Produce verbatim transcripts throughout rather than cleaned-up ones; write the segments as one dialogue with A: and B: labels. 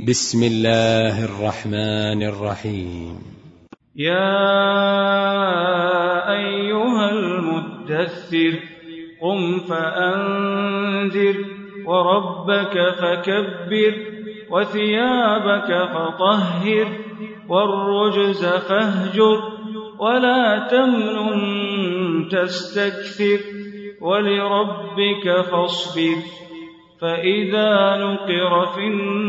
A: بسم الله الرحمن الرحيم.
B: يا أيها المدثر قم فأنذر وربك فكبر وثيابك فطهر والرجز فاهجر ولا تمنن تستكثر ولربك فاصبر فإذا نقر في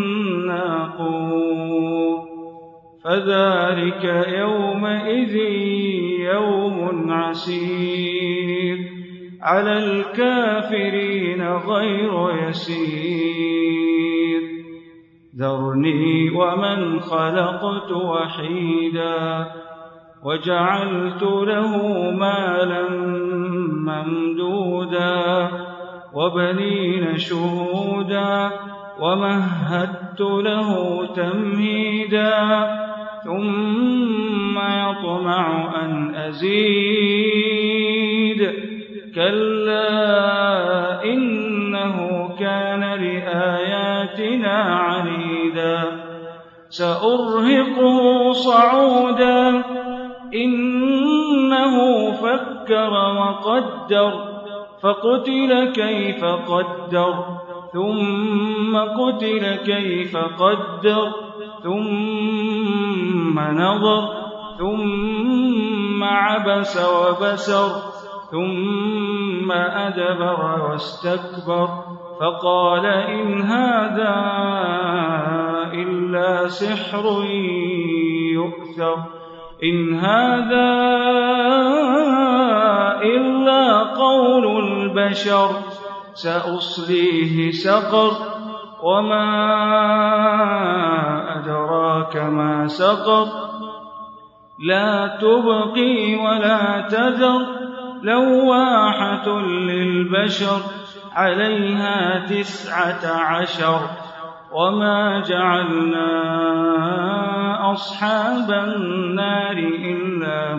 B: الناقور فذلك يومئذ يوم عسير على الكافرين غير يسير ذرني ومن خلقت وحيدا وجعلت له مالا ممدودا وبنين شهودا ومهدت له تمهيدا ثم يطمع أن أزيد كلا إنه كان لآياتنا عنيدا سأرهقه صعودا إنه فكر وقدر فقتل كيف قدر ثم قتل كيف قدر ثم نظر ثم عبس وبسر ثم أدبر واستكبر فقال إن هذا إلا سحر يؤثر إن هذا إلا قول البشر سأصليه سقر وما أدراك ما سقر لا تبقي ولا تذر لواحة للبشر عليها تسعة عشر وما جعلنا أصحاب النار إلا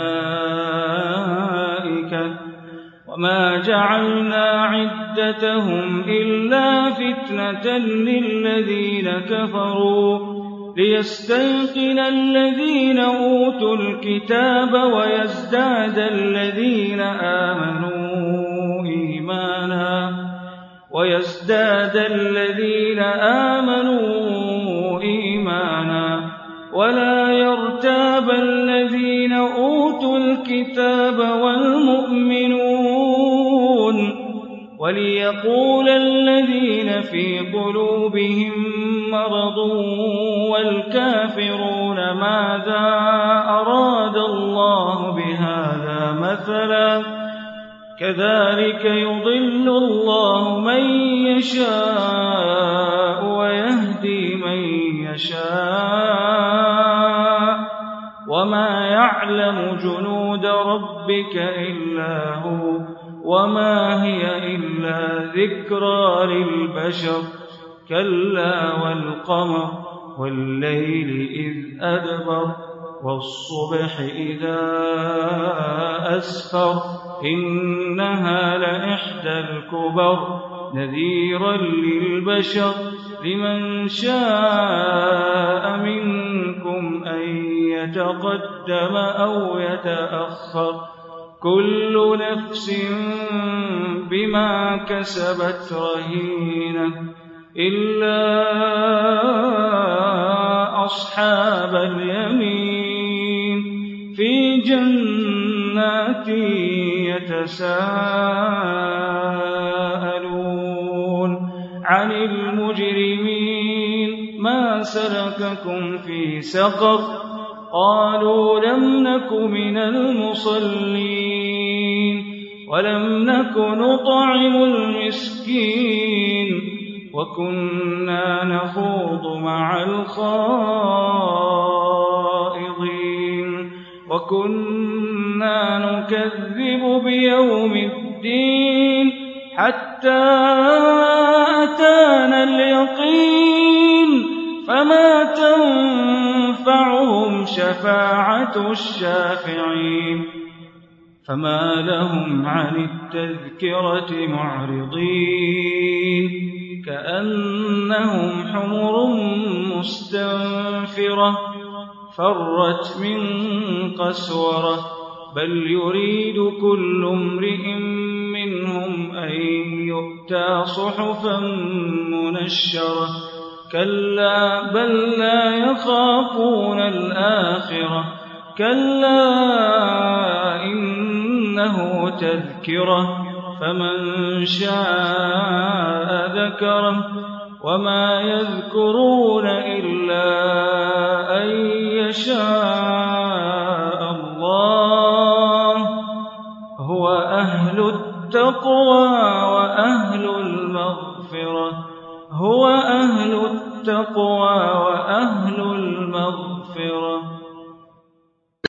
B: ملائكة وما جعلنا عدتهم إلا فتنة للذين كفروا ليستيقن الذين أوتوا الكتاب ويزداد الذين آمنوا إيمانا ويزداد الذين آمنوا إيمانا ولا يرتاب الذين أوتوا الكتاب والمؤمنون وليقول الذين في قلوبهم مرض والكافرون ماذا أراد الله بهذا مثلا كذلك يضل الله من يشاء ويهدي من يشاء وما يعلم جنود ربك إلا هو وما هي إلا ذكرى للبشر كلا والقمر والليل إذ أدبر والصبح إذا أسفر إنها لإحدى الكبر نذيرا للبشر لمن شاء منكم أن يتقدم أو يتأخر كل نفس بما كسبت رهينة إلا أصحاب اليمين في جنات يتساءلون عن المجرمين ما سلككم في سقر قالوا لم نك من المصلين ولم نك نطعم المسكين وكنا نخوض مع الخائضين وكنا نكذب بيوم الدين حتى أتانا اليقين فما تنفعهم شفاعة الشافعين فما لهم عن التذكرة معرضين كأنهم حمر مستنفرة فرت من قسورة بل يريد كل امرئ منهم أن يؤتى صحفا منشرة كلا بل لا يخافون الآخرة كلا إنه تذكرة فمن شاء ذكره وما يذكرون إلا أن يشاء الله هو أهل التقوى وأهل المغفرة هو أهل التقوى وأهل المغفرة